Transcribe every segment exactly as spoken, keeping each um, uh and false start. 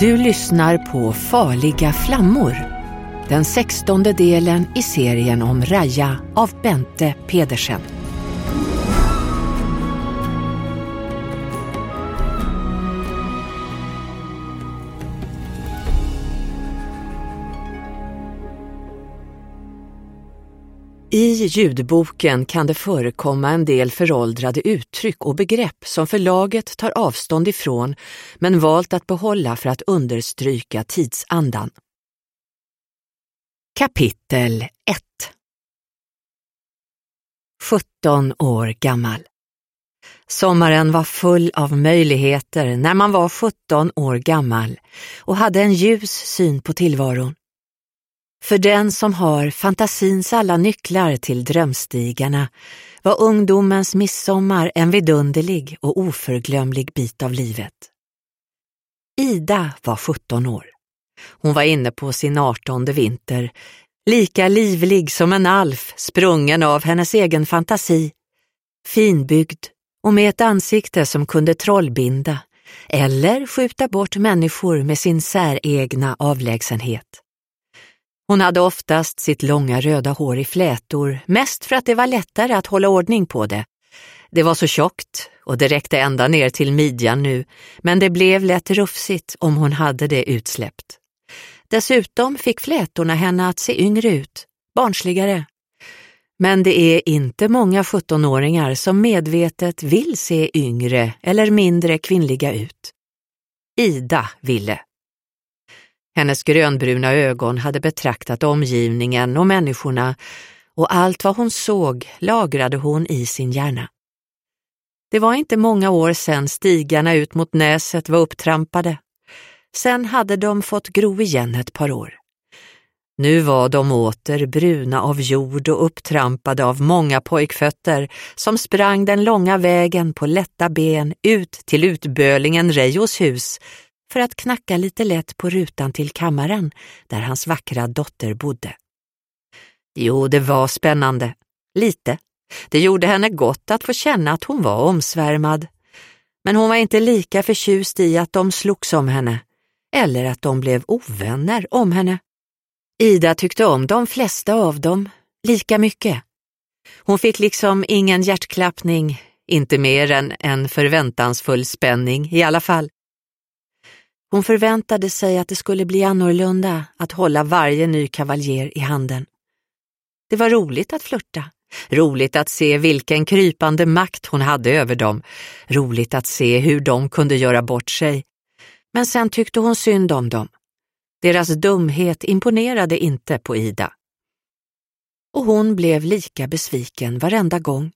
Du lyssnar på Farliga flammor, den sextonde delen i serien om Raja av Bente Pedersen. I ljudboken kan det förekomma en del föråldrade uttryck och begrepp som förlaget tar avstånd ifrån men valt att behålla för att understryka tidsandan. Kapitel ett. sjutton år gammal. Sommaren var full av möjligheter när man var sjutton år gammal och hade en ljus syn på tillvaron. För den som har fantasins alla nycklar till drömstigarna var ungdomens midsommar en vidunderlig och oförglömlig bit av livet. Ida var sjutton år. Hon var inne på sin artonde vinter, lika livlig som en alf sprungen av hennes egen fantasi, finbyggd och med ett ansikte som kunde trollbinda eller skjuta bort människor med sin säregna avlägsenhet. Hon hade oftast sitt långa röda hår i flätor, mest för att det var lättare att hålla ordning på det. Det var så tjockt och det räckte ända ner till midjan nu, men det blev lätt rufsigt om hon hade det utsläppt. Dessutom fick flätorna henne att se yngre ut, barnsligare. Men det är inte många sjuttonåringar som medvetet vill se yngre eller mindre kvinnliga ut. Ida ville. Hennes grönbruna ögon hade betraktat omgivningen och människorna och allt vad hon såg lagrade hon i sin hjärna. Det var inte många år sedan stigarna ut mot näset var upptrampade. Sen hade de fått gro igen ett par år. Nu var de åter bruna av jord och upptrampade av många pojkfötter som sprang den långa vägen på lätta ben ut till utbölingen Rejos hus för att knacka lite lätt på rutan till kammaren där hans vackra dotter bodde. Jo, det var spännande. Lite. Det gjorde henne gott att få känna att hon var omsvärmad. Men hon var inte lika förtjust i att de slogs om henne, eller att de blev ovänner om henne. Ida tyckte om de flesta av dem lika mycket. Hon fick liksom ingen hjärtklappning, inte mer än en förväntansfull spänning i alla fall. Hon förväntade sig att det skulle bli annorlunda att hålla varje ny kavaljer i handen. Det var roligt att flirta, roligt att se vilken krypande makt hon hade över dem, roligt att se hur de kunde göra bort sig. Men sen tyckte hon synd om dem. Deras dumhet imponerade inte på Ida. Och hon blev lika besviken varenda gång.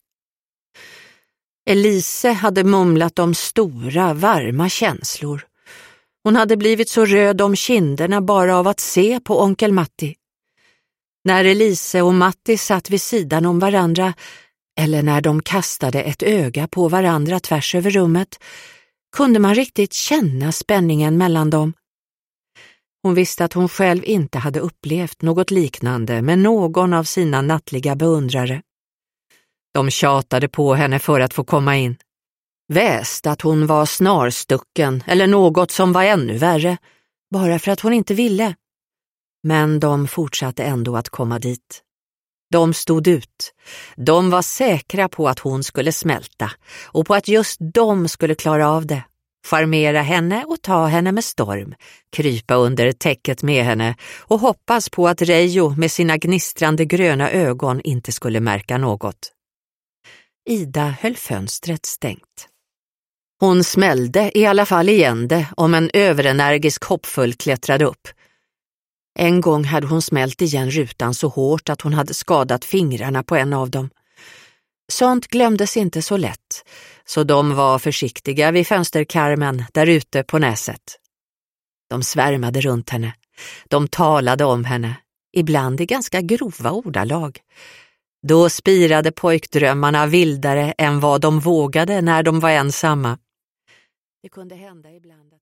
Elise hade mumlat om stora, varma känslor. Hon hade blivit så röd om kinderna bara av att se på onkel Matti. När Elise och Matti satt vid sidan om varandra, eller när de kastade ett öga på varandra tvärs över rummet, kunde man riktigt känna spänningen mellan dem. Hon visste att hon själv inte hade upplevt något liknande med någon av sina nattliga beundrare. De tjatade på henne för att få komma in. Väst att hon var snarstucken eller något som var ännu värre, bara för att hon inte ville. Men de fortsatte ändå att komma dit. De stod ut. De var säkra på att hon skulle smälta och på att just de skulle klara av det. Charmera henne och ta henne med storm, krypa under täcket med henne och hoppas på att Rejo med sina gnistrande gröna ögon inte skulle märka något. Ida höll fönstret stängt. Hon smällde i alla fall igen det om en överenergisk hoppfull klättrade upp. En gång hade hon smält igen rutan så hårt att hon hade skadat fingrarna på en av dem. Sånt glömdes inte så lätt, så de var försiktiga vid fönsterkarmen där ute på näset. De svärmade runt henne. De talade om henne, ibland i ganska grova ordalag. Då spirade pojkdrömmarna vildare än vad de vågade när de var ensamma. Det kunde hända ibland.